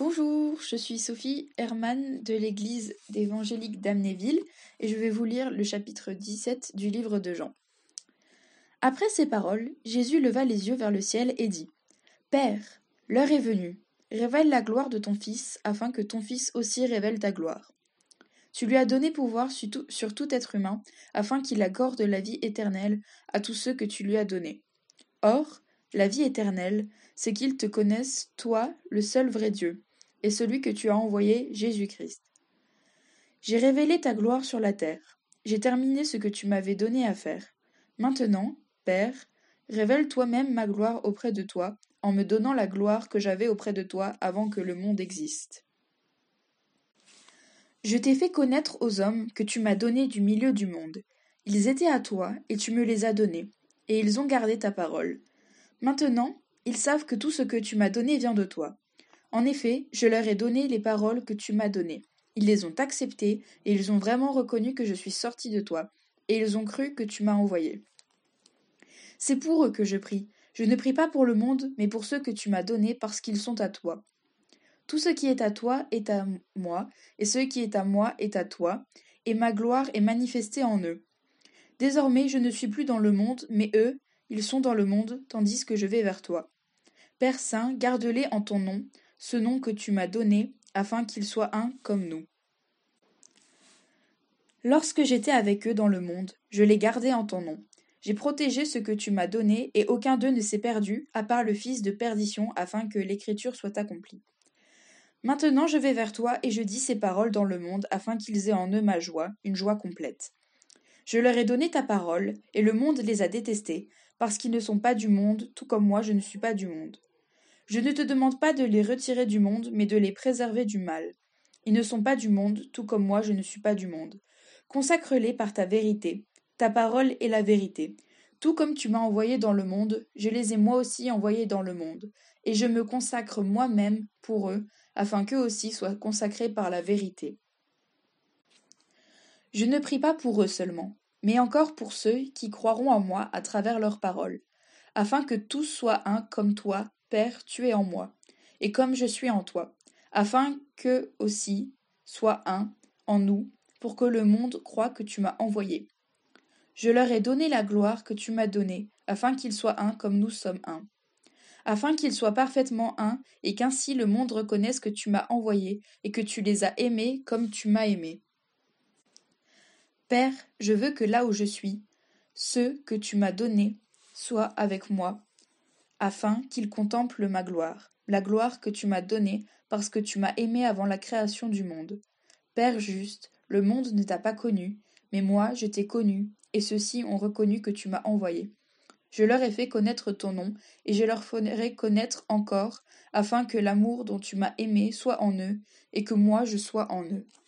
Bonjour, je suis Sophie Herman de l'Église évangélique d'Amnéville et je vais vous lire le chapitre 17 du livre de Jean. Après ces paroles, Jésus leva les yeux vers le ciel et dit : Père, l'heure est venue, révèle la gloire de ton Fils, afin que ton Fils aussi révèle ta gloire. Tu lui as donné pouvoir sur tout être humain, afin qu'il accorde la vie éternelle à tous ceux que tu lui as donnés. Or, la vie éternelle, c'est qu'ils te connaissent, toi, le seul vrai Dieu, et celui que tu as envoyé, Jésus-Christ. J'ai révélé ta gloire sur la terre. J'ai terminé ce que tu m'avais donné à faire. Maintenant, Père, révèle toi-même ma gloire auprès de toi, en me donnant la gloire que j'avais auprès de toi avant que le monde existe. Je t'ai fait connaître aux hommes que tu m'as donnés du milieu du monde. Ils étaient à toi, et tu me les as donnés, et ils ont gardé ta parole. Maintenant, ils savent que tout ce que tu m'as donné vient de toi. En effet, je leur ai donné les paroles que tu m'as données. Ils les ont acceptées, et ils ont vraiment reconnu que je suis sorti de toi, et ils ont cru que tu m'as envoyé. C'est pour eux que je prie. Je ne prie pas pour le monde, mais pour ceux que tu m'as donnés parce qu'ils sont à toi. Tout ce qui est à toi est à moi, et ce qui est à moi est à toi, et ma gloire est manifestée en eux. Désormais je ne suis plus dans le monde, mais eux, ils sont dans le monde, tandis que je vais vers toi. Père Saint, garde-les en ton nom, ce nom que tu m'as donné, afin qu'ils soient un comme nous. Lorsque j'étais avec eux dans le monde, je les gardais en ton nom. J'ai protégé ce que tu m'as donné, et aucun d'eux ne s'est perdu, à part le fils de perdition, afin que l'écriture soit accomplie. Maintenant je vais vers toi, et je dis ces paroles dans le monde, afin qu'ils aient en eux ma joie, une joie complète. Je leur ai donné ta parole, et le monde les a détestés, parce qu'ils ne sont pas du monde, tout comme moi je ne suis pas du monde. Je ne te demande pas de les retirer du monde, mais de les préserver du mal. Ils ne sont pas du monde, tout comme moi je ne suis pas du monde. Consacre-les par ta vérité. Ta parole est la vérité. Tout comme tu m'as envoyé dans le monde, je les ai moi aussi envoyés dans le monde, et je me consacre moi-même pour eux, afin qu'eux aussi soient consacrés par la vérité. Je ne prie pas pour eux seulement, mais encore pour ceux qui croiront en moi à travers leurs paroles, afin que tous soient un comme toi, Père, tu es en moi, et comme je suis en toi, afin qu'eux aussi soient un en nous, pour que le monde croie que tu m'as envoyé. Je leur ai donné la gloire que tu m'as donnée, afin qu'ils soient un comme nous sommes un. Afin qu'ils soient parfaitement un, et qu'ainsi le monde reconnaisse que tu m'as envoyé, et que tu les as aimés comme tu m'as aimé. Père, je veux que là où je suis, ceux que tu m'as donnés soient avec moi, afin qu'ils contemplent ma gloire, la gloire que tu m'as donnée parce que tu m'as aimé avant la création du monde. Père juste, le monde ne t'a pas connu, mais moi je t'ai connu, et ceux-ci ont reconnu que tu m'as envoyé. Je leur ai fait connaître ton nom, et je leur ferai connaître encore, afin que l'amour dont tu m'as aimé soit en eux, et que moi je sois en eux.